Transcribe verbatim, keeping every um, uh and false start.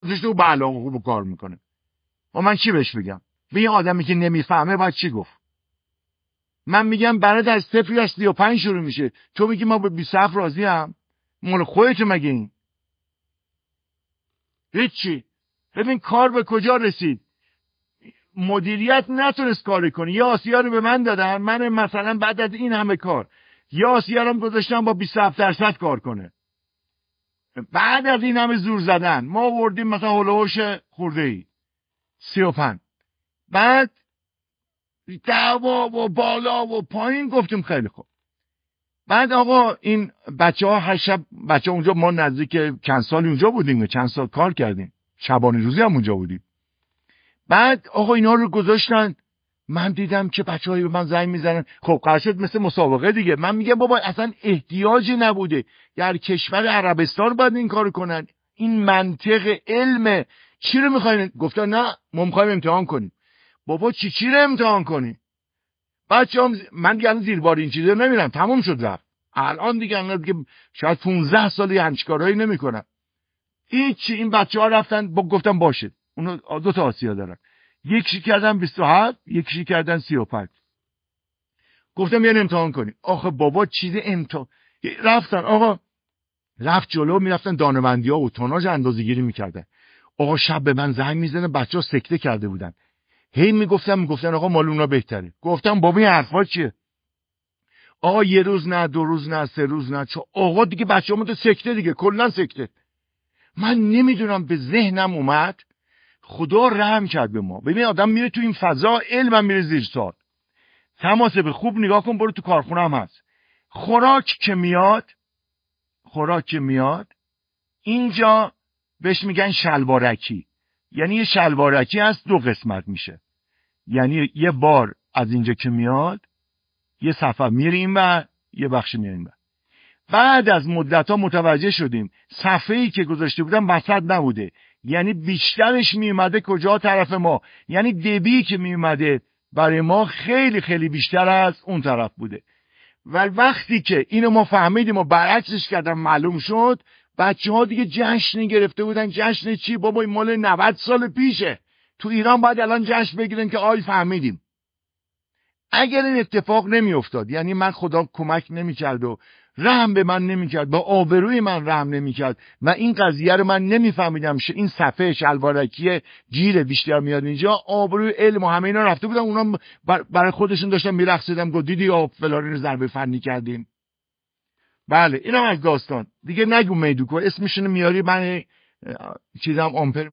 تو بالا خوب کار میکنه. و من چی بهش بگم؟ به یه آدمی که نمیفهمه باید چی گفت؟ من میگم برات از صفر یا سی و پنج شروع میشه، تو میگی ما به بیست و هفت راضی هم. مال خودت مگه این؟ هیچی. ببین کار به کجا رسید. مدیریت نتونست کاری کنه. یا آسیا رو به من دادن، من مثلا بعد از این همه کار یا آسیا رو گذاشتم با بیست و هفت درصد کار کنه. بعد از این همه زور زدن ما آوردیم مثلا هولوش خورده ای سی و پنج. بعد دعوا و بالا و پایین گفتیم خیلی خوب. بعد آقا این بچه ها هر شب، بچه ها اونجا ما نزدیک چند سال اونجا بودیم، چند سال کار کردیم، شبانه روزی هم اونجا بودیم. بعد آقا اینا رو گذاشتن، من دیدم که بچه هایی به من زنگ میزنن. خب قرار شد مثل مسابقه دیگه. من میگم بابا اصلا احتیاجی نبوده، در کشور عربستان باید این کار کنن، این منطق علمه، چی رو میخواین؟ گفتن نه ما میخوایم امتحان کنیم. بابا چی چی رو امتحان کنیم؟ بچه هم من دیگه زیر بار این چیزا نمیرم، تموم شد رفت. الان دیگه انقدر که شاید پونزده سال یه همچین نمیکنن. هیچی. این بچه ها رفتن با گفتم باشه، اونو دو تا آسیا دارن، یکیشی کردن بیست و هفت، یکیشی کردن سی و پنج. گفتم بیان امتحان کنیم. آخه بابا چیز امتحان رفتن. آقا رفت جلو، میرفتن دانه‌بندی ها و توناژ اندازه‌گیری میکردن. آقا شب به من زنگ میزنه، بچه‌ها سکته کرده بودن. هی میگفتم میگفتن آقا مال اونا بهتره. گفتم بابا این حرفا چیه؟ آقا یه روز نه، دو روز نه، سه روز نه، چون آقا دیگه بچه‌ها تو سکته دیگه، کلا سکته. من نمیدونم به ذهنم اومد، خدا رحم کرد به ما. ببین آدم میره تو این فضا، علمم میره زیر سوال. تماس به خوب نگاه کن، برو تو کارخونه هم هست. خوراک که میاد، خوراک که میاد اینجا بهش میگن شلوارکی. یعنی یه شلوارکی هست، دو قسمت میشه. یعنی یه بار از اینجا که میاد یه صفحه میره این و یه بخش میره این. بعد از مدت ها متوجه شدیم صفحه‌ای که گذاشته بودن وسط نبوده، یعنی بیشترش میومده کجا؟ طرف ما. یعنی دبی که میومده برای ما خیلی خیلی بیشتر از اون طرف بوده. و وقتی که اینو ما فهمیدیم و برعکسش کردن معلوم شد، بچه ها دیگه جشن گرفته بودن. جشن چی بابا؟ این مال نود سال پیشه. تو ایران باید الان جشن بگیرن که آی فهمیدیم. اگر این اتفاق نمی افتاد، یعنی من خدا کمک نمی کرد و رحم به من نمی کرد، با آبروی من رحم نمی کرد و این قضیه رو من نمی فهمیدم، این صفحه شلوارکی جیر بیشتر میاد اینجا، آبروی علم و همه اینا رفته بودن، اونا برای خودشون داشتن میرقصیدن. گفت دیدی آب فلانی رو ضربه فنی کردیم. بله اینم از داستان دیگه. نگو میدوکو اسمشون میاری، من چیزام آمپر